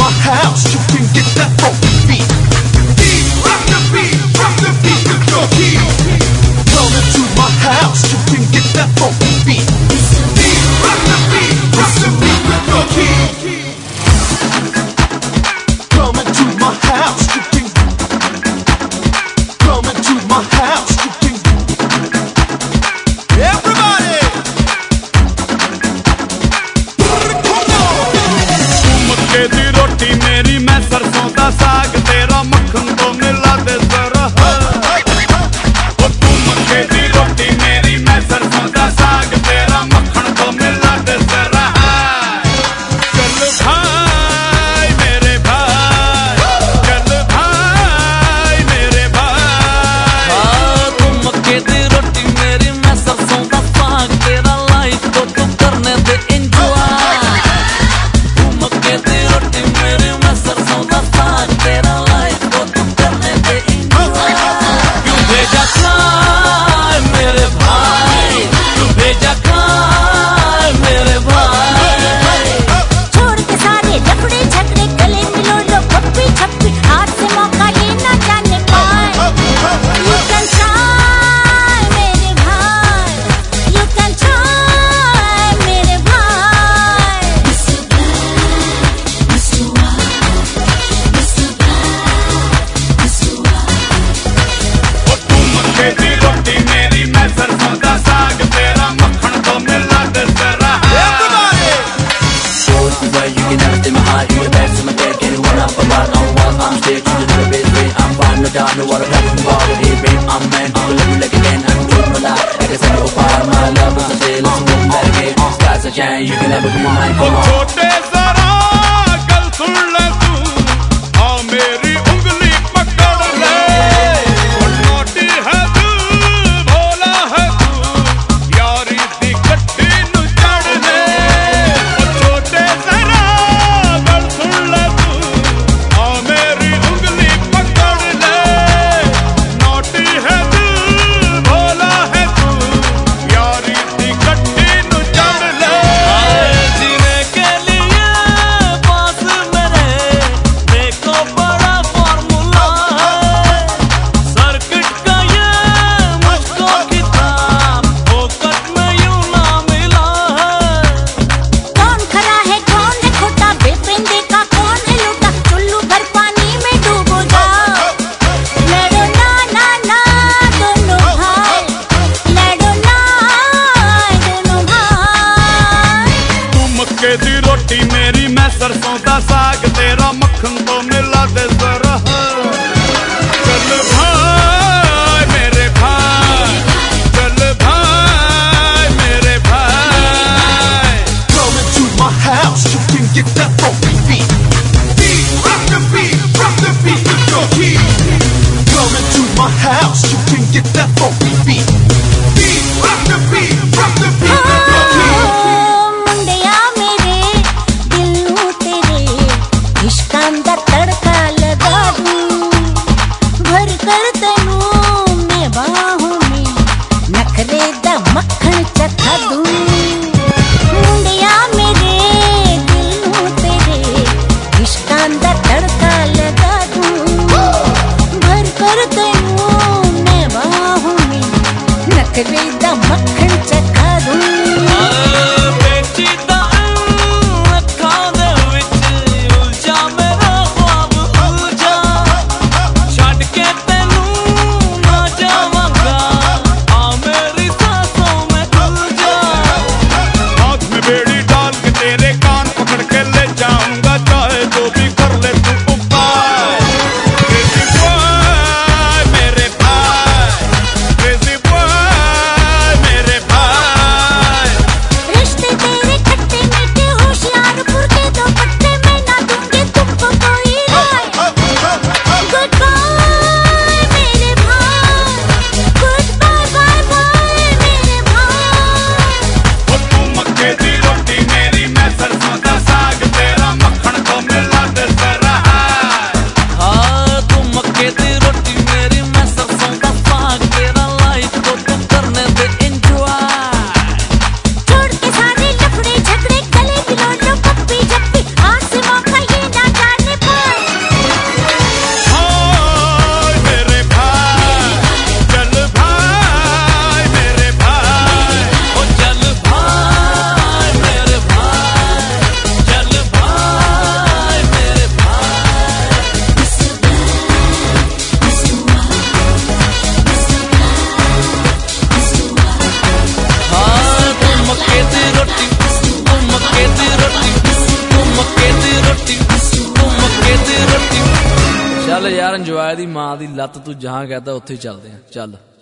my house, you can get that funky beat. Rock the beat with your key. Come into my house, you can get that funky beat. Rock the beat with your key. Come into my house, you can. Come into my house, you can. Everybody. मक्के दी रोटी मेरी, मैं सरसों दा साग तेरा, मक्खन तो मिला दे जरा। ओ तू मक्के दी रोटी मेरी, मैं सरसों दा साग तेरा, मक्खन तो मिला दे जरा। चल भाई मेरे भाई, चल भाई मेरे भाई। हाँ तू मक्के दी रोटी मेरी, मैं सरसों दा साग तेरा, लाइफ को तू करने दे एंजॉय। तू मक्के दी रोटी मेरी, मैं सरसों दा साग तेरा, लाइफ को तू करने दे एंजॉय। क्यों भेजा खाए मेरे भाई, क्यों भेजा खाए मेरे भाई। छोड़ के सारे लफड़े झगड़े, गले मिलो लो पप्पी छप्पी, हाथ से मौका लेना जाने पाए। You can try मेरे भाई, you can try मेरे भाई। ओ तू मक्के दी रोटी मेरी, मैं सरसों दा साग तेरा, मक्खन तो मिला दे जरा। Shows the way you can never my heart, you the best in my bed, getting one up a lot on one. I'm still to the best way, I'm fine, no doubt, no water, I'm ball, hey babe, I'm man, I'm living like again, I'm doing my life, like I said, oh far, my love is a deal, it's a woman that I get, sky's a giant, you can never be mine, come on. छोटे जरा गल सुन ले तू, आ मेरी उंगली पकड़ ले। ओ naughty है तू, भोला है तू, यारी दी गड्डी नू चढ़ ले। ओ छोटे जरा गल सुन ले तू, आ मेरी उंगली पकड़ ले। नोटी है तू, भोला है तू, यारी दी गड्डी नू चढ़ ले। जीने के लिए पास मेरे देखो बड़ा फॉर्मूला है, सर्किट का ये मुझको किताब फोकट में यूं ना मिला है। कौन खरा है कौन है खोटा, बेपेंदे का कौन है लूटा, चुल्लू भर पानी में डूबो जाओ। लड़ो ना ना ना दोनों भाई, लड़ो ना दोनों भाई। तू मक्के दी रोटी मेरी, मैं सरसों दा साग तेरा, मक्खन तो मिला दे जरा। चल भाई मेरे भाई, चल भाई मेरे भाई। Come into my house, you can get that funky beat. Rock the beat with your key. Come into my house, you can get that funky beat. Rock the beat with your key. मुंडिया मेरे, दिल नू तेरे, इश्कां दा तड़का लगा दूं, भर कर तैनू मैं बाहों में, नखरे दा मक्खन चखा दूं। मुंडिया मेरे, दिल नू तेरे, इश्कां दा तड़का लगा दूं, भर कर तैनू मैं बाहों ਚੱਲ ਯਾਰ ਇੰਜੋਏ ਦੀ ਮਾਂ ਦੀ ਲੱਤ ਤੂੰ ਜਹਾਂ ਕਹਦਾ ਉੱਥੇ ਹੀ ਚੱਲਦੇ ਆ ਚੱਲ